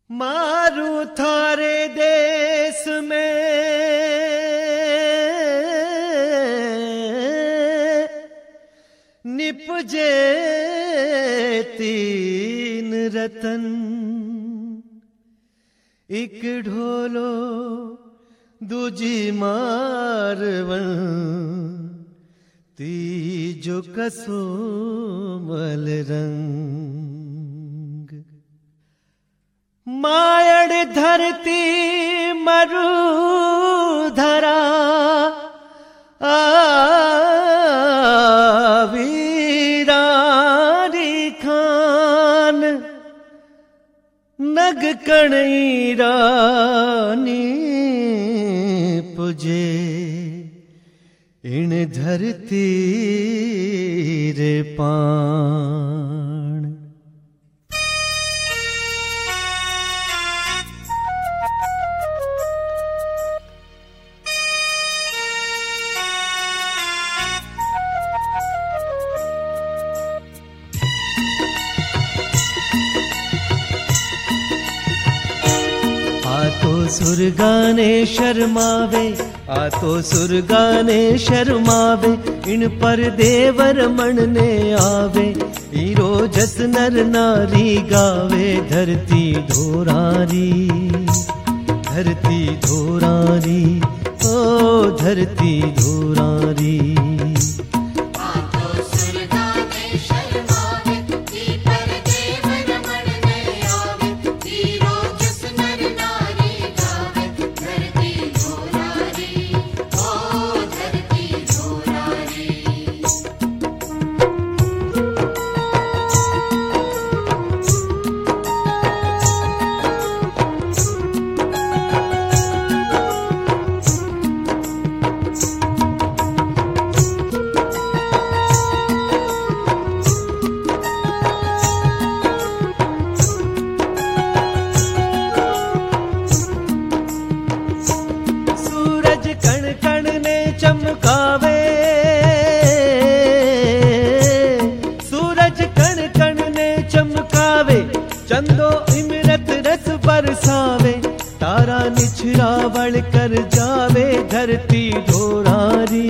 मारू थारे देश में निपजे तीन रतन, एक ढोलो दूजी मारवन, तीजो कसो मल रंग। मायड़ धरती मरु धरा वीरारी खान, नग कणई रानी पुजे इन धरती रे पान। सुरगाने शर्मावे, आ तो सुरगाने शर्मावे, इन पर देवर मनने आवे, हीरो जस नर नारी गावे, धरती धोरारी, धरती धोरारी, ओ धरती धोरारी। चमकावे सूरज कण कण ने चमकावे, चंदो इमरत रस बरसावे, तारा निछरावल कर जावे, धरती धोरारी।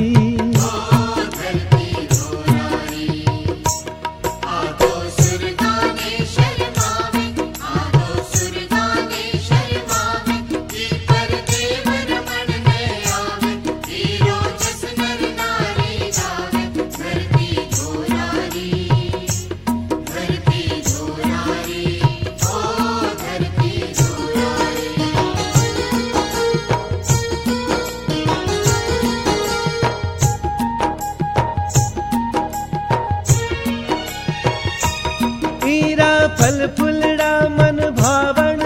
फल फुलड़ा मन भावण,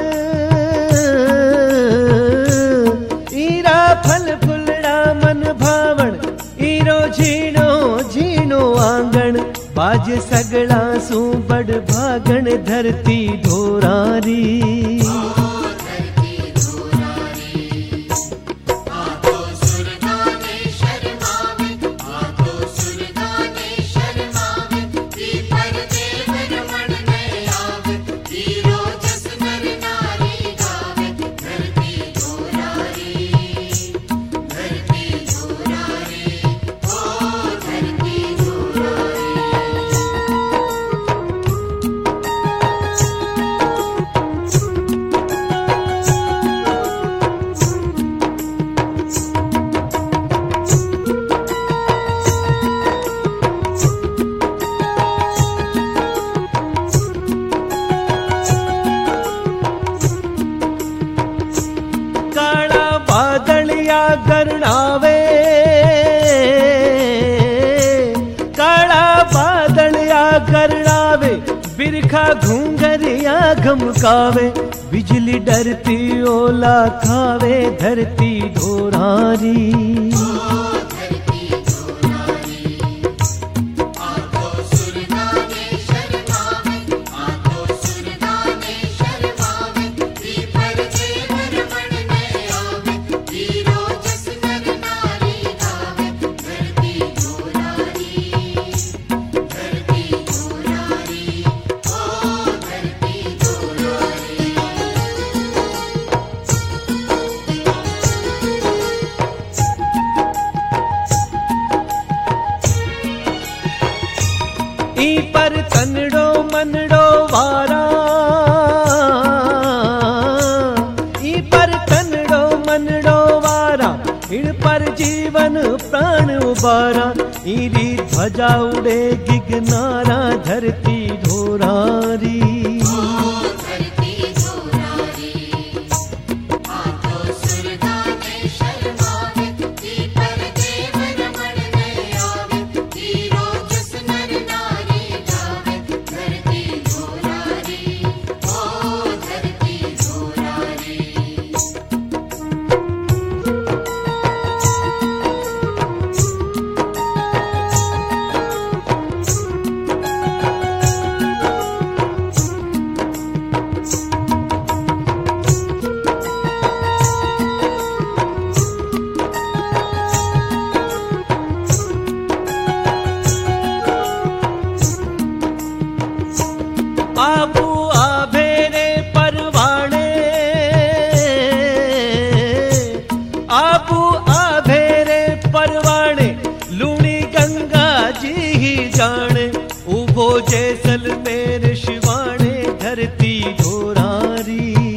ईरा फल फुलड़ा मन भावण, ईरो झीणो झीणो आंगण, बाज सगड़ा सू बड़ भागण, धरती धोरारी। गरणावे काला बादलिया गरणावे, बिरखा घूंगरिया घमकावे, बिजली डरती ओला खावे, धरती धोरारी। बारा, ईरी ध्वजा उड़े गिगनारा, धरती धोरारी। आबू आभेरे परवाणे, आबू आभेरे परवाणे, लूणी गंगा जी ही जाने, उभो जैसलमेर शिवाणे, धरती धोरारी।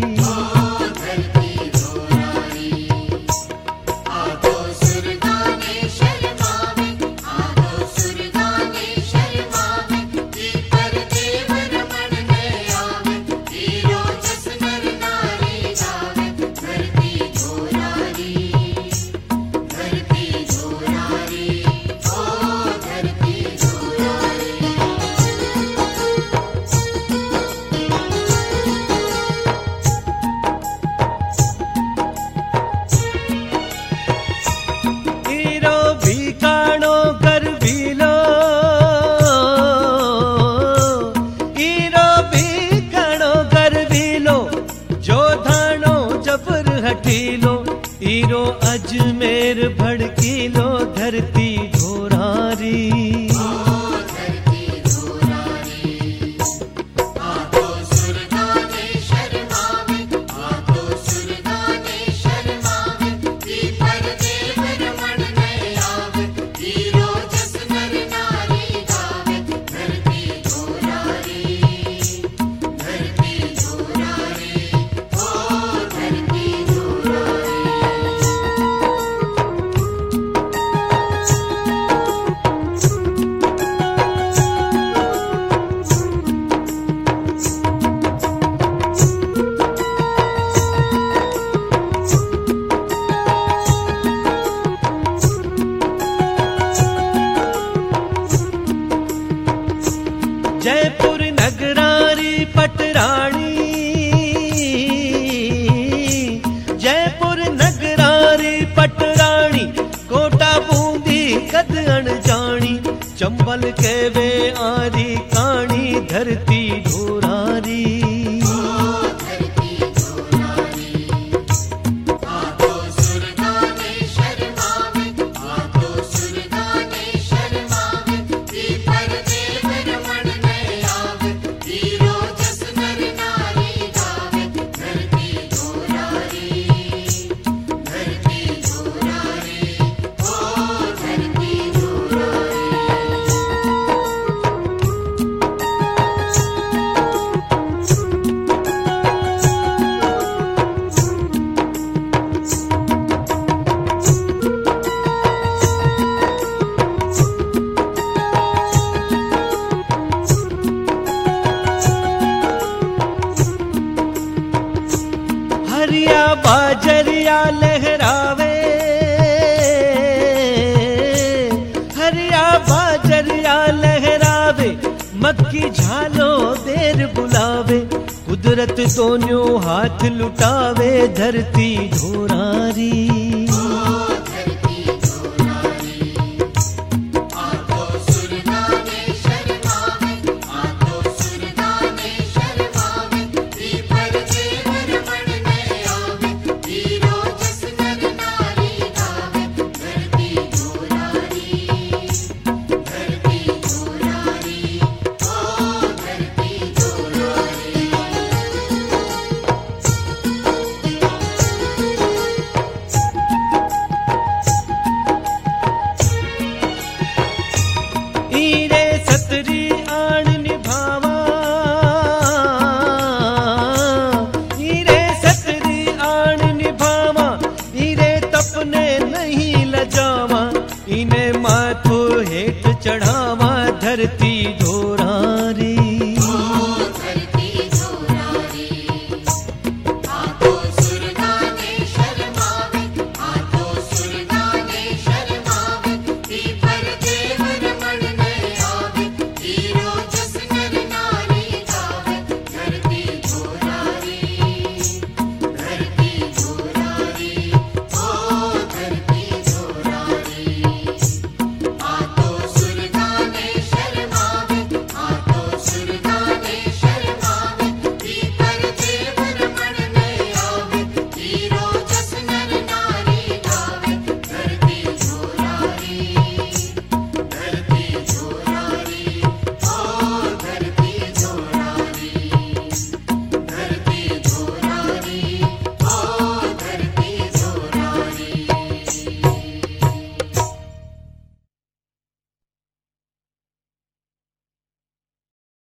ईरो अजमेर भड़कीलो, धरती धोरारी। जयपुर नगरारी पटरानी, जयपुर नगरारी पटरानी, कोटा बूंदी कद अनजानी, चंबल के वे आरी कानी, धरती धोरारी। हरिया बाजरिया लहरावे, हरिया बाजरिया लहरावे, मक्की झालो देर बुलावे, कुदरत दोनों हाथ लुटावे, धरती धोरारी।